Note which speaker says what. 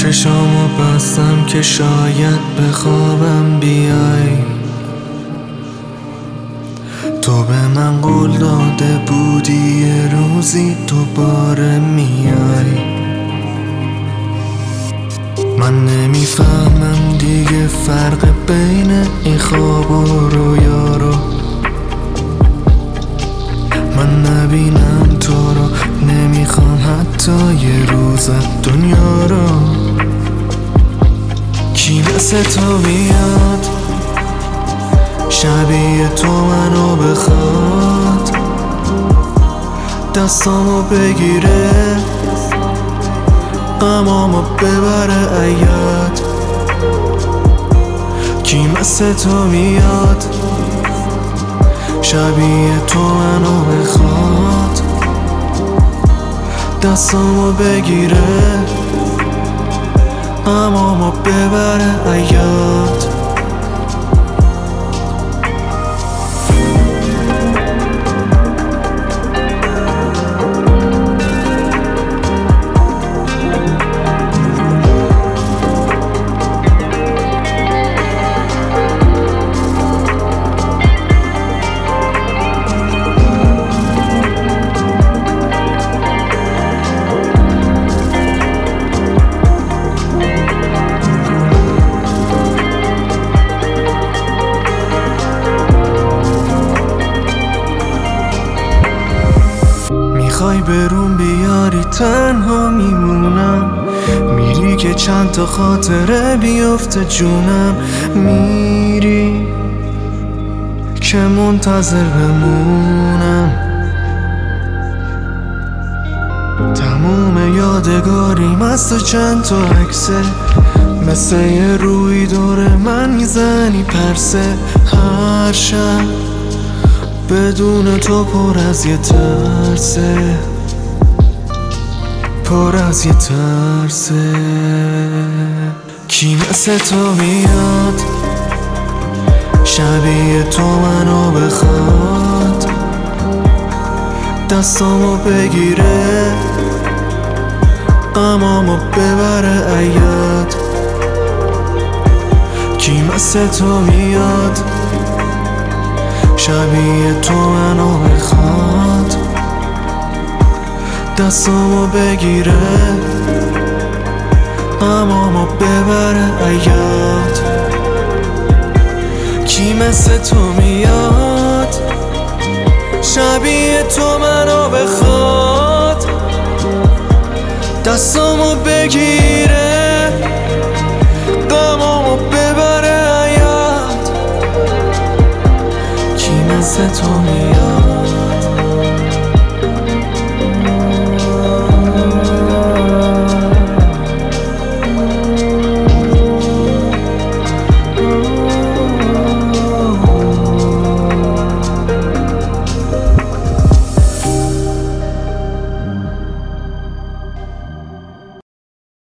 Speaker 1: چشامو بستم که شاید بخوابم بیای. تو به من قول داده بودی یه روزی دوباره میای. من نمیفهمم دیگه فرق بین این خواب و رویا رو. من نبینم تو رو، نمیخوام حتی یه روز دنیا رو. کی مثل تو میاد شبیه تو منو بخواد، دستامو بگیره غمامو ببره عیاد. کی مثل تو میاد شبیه تو منو بخواد، دستامو بگیره غمامو ببره عیاد. میخوای برون بیاری تنها میمونم، میری که چند تا خاطره بیفته جونم. میری که منتظر بمونم، تموم یادگاریم از تو چند تا عکسه، مثل یه روی دور من میزنی پرسه. هر شب بدون تو پر از یه ترسه، پر از یه ترسه. کی مثل تو میاد شبیه تو منو بخواد، دستامو بگیره غمامو ببره عیاد. کی مثل تو میاد شبیه تو منو بخواد، دستامو بگیره غمامو ببره عیاد. کی مثل تو میاد شبیه تو منو بخواد، دستامو بگیره غمامو ببره عیاد. کی مثل تو میاد